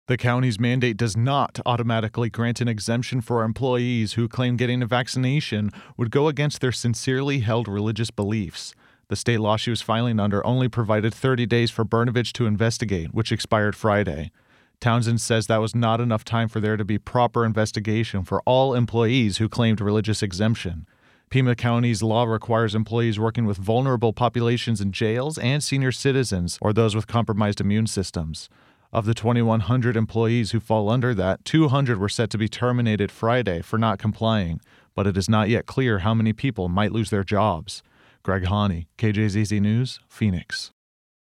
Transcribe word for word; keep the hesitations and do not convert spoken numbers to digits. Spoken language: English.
The county's mandate does not automatically grant an exemption for employees who claim getting a vaccination would go against their sincerely held religious beliefs. The state law she was filing under only provided thirty days for Brnovich to investigate, which expired Friday. Townsend says that was not enough time for there to be proper investigation for all employees who claimed religious exemption. Pima County's law requires employees working with vulnerable populations in jails and senior citizens or those with compromised immune systems. Of the twenty-one hundred employees who fall under that, two hundred were set to be terminated Friday for not complying, but it is not yet clear how many people might lose their jobs. Greg Haney, K J Z Z News, Phoenix.